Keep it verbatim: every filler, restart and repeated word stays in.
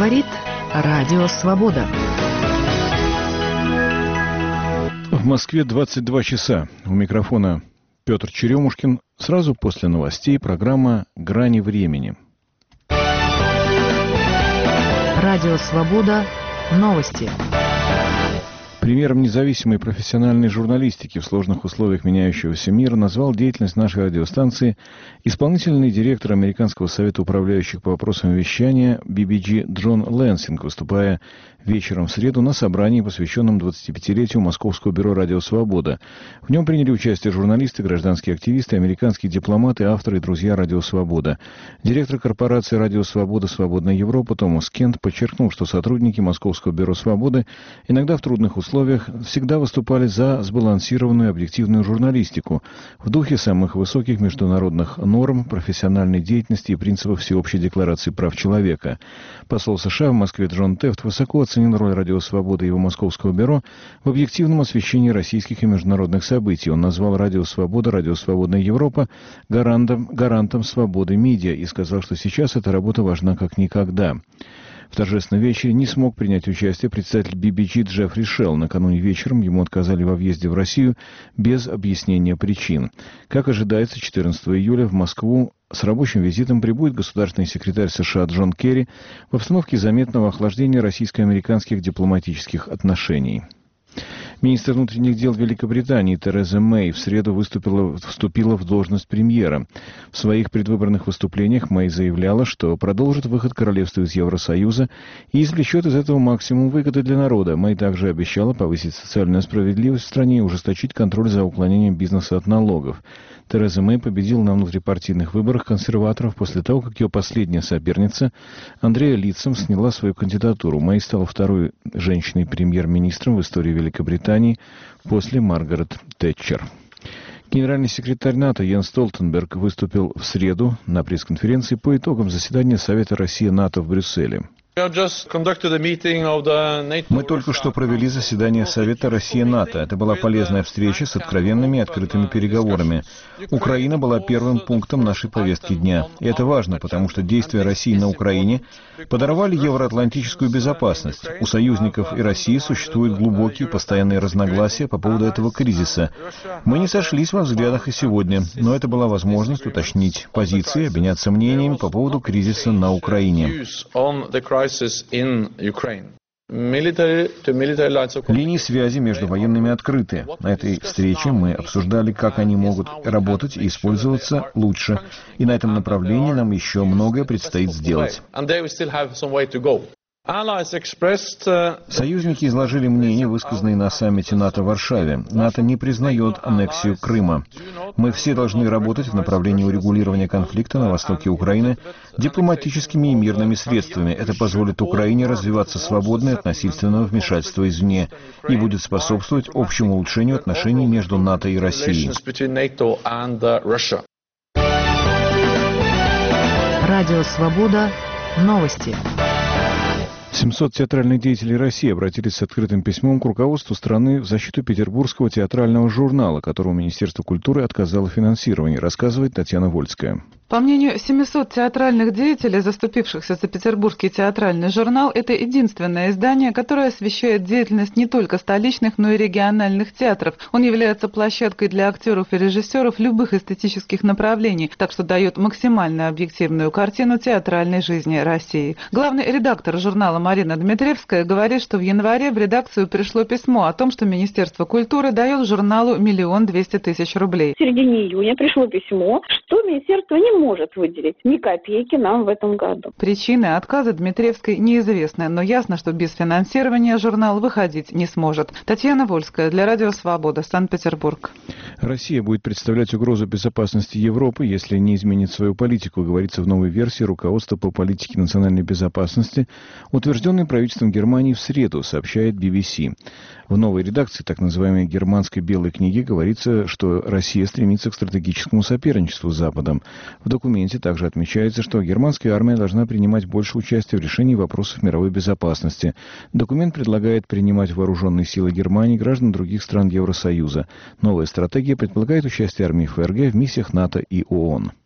Говорит Радио Свобода. В Москве двадцать два часа. У микрофона Петр Черемушкин. Сразу после новостей программа «Грани времени». Радио Свобода. Новости. Примером независимой профессиональной журналистики в сложных условиях меняющегося мира назвал деятельность нашей радиостанции исполнительный директор Американского совета управляющих по вопросам вещания би би джи Джон Лэнсинг, выступая вечером в среду на собрании, посвященном двадцатипятилетию Московского бюро «Радио Свобода». В нем приняли участие журналисты, гражданские активисты, американские дипломаты, авторы и друзья «Радио Свобода». Директор корпорации «Радио Свобода. Свободная Европа» Томас Кент подчеркнул, что сотрудники Московского бюро «Свободы» иногда в трудных условиях всегда выступали за сбалансированную и объективную журналистику в духе самых высоких международных норм, профессиональной деятельности и принципов Всеобщей декларации прав человека. Посол США в Москве Джон Тефт высоко оценил роль «Радио Свобода» и его Московского бюро в объективном освещении российских и международных событий. Он назвал «Радио Свобода», «Радио Свободная Европа» гарантом, гарантом свободы медиа и сказал, что сейчас эта работа важна как никогда. В торжественном вечере не смог принять участие представитель би би джи Джеффри Шелл. Накануне вечером ему отказали во въезде в Россию без объяснения причин. Как ожидается, четырнадцатого июля в Москву с рабочим визитом прибудет государственный секретарь США Джон Керри в обстановке заметного охлаждения российско-американских дипломатических отношений. Министр внутренних дел Великобритании Тереза Мэй в среду выступила, вступила в должность премьера. В своих предвыборных выступлениях Мэй заявляла, что продолжит выход королевства из Евросоюза и извлечет из этого максимум выгоды для народа. Мэй также обещала повысить социальную справедливость в стране и ужесточить контроль за уклонением бизнеса от налогов. Тереза Мэй победила на внутрипартийных выборах консерваторов после того, как ее последняя соперница Андреа Литцем сняла свою кандидатуру. Мэй стала второй женщиной-премьер-министром в истории Великобритании после Маргарет Тэтчер. Генеральный секретарь НАТО Йенс Столтенберг выступил в среду на пресс-конференции по итогам заседания Совета Россия-НАТО в Брюсселе. Мы только что провели заседание Совета Россия-НАТО. Это была полезная встреча с откровенными и открытыми переговорами. Украина была первым пунктом нашей повестки дня. И это важно, потому что действия России на Украине подорвали евроатлантическую безопасность. У союзников и России существуют глубокие постоянные разногласия по поводу этого кризиса. Мы не сошлись во взглядах и сегодня, но это была возможность уточнить позиции, обменяться мнениями по поводу кризиса на Украине. Линии связи между военными открыты. На этой встрече мы обсуждали, как они могут работать и использоваться лучше. И на этом направлении нам еще многое предстоит сделать. Союзники изложили мнения, высказанные на саммите НАТО в Варшаве. НАТО не признает аннексию Крыма. Мы все должны работать в направлении урегулирования конфликта на востоке Украины дипломатическими и мирными средствами. Это позволит Украине развиваться свободно от насильственного вмешательства извне и будет способствовать общему улучшению отношений между НАТО и Россией. Радио Свобода. Новости. семьсот театральных деятелей России обратились с открытым письмом к руководству страны в защиту Петербургского театрального журнала, которому Министерство культуры отказало в финансировании, рассказывает Татьяна Вольская. По мнению семисот театральных деятелей, заступившихся за Петербургский театральный журнал, это единственное издание, которое освещает деятельность не только столичных, но и региональных театров. Он является площадкой для актеров и режиссеров любых эстетических направлений, так что дает максимально объективную картину театральной жизни России. Главный редактор журнала Марина Дмитриевская говорит, что в январе в редакцию пришло письмо о том, что Министерство культуры дает журналу миллион двести тысяч рублей. В середине июня пришло письмо, что министерство не может выделить ни копейки нам в этом году. Причины отказа Дмитриевской неизвестны, но ясно, что без финансирования журнал выходить не сможет. Татьяна Вольская для Радио Свобода, Санкт-Петербург. Россия будет представлять угрозу безопасности Европы, если не изменит свою политику, говорится в новой версии руководства по политике национальной безопасности, утвержденной правительством Германии в среду, сообщает би би си. В новой редакции так называемой германской белой книги говорится, что Россия стремится к стратегическому соперничеству с Западом. В документе также отмечается, что германская армия должна принимать больше участия в решении вопросов мировой безопасности. Документ предлагает принимать вооруженные силы Германии, граждан других стран Евросоюза. Новая стратегия предполагает участие армии эф эр гэ в миссиях НАТО и ООН.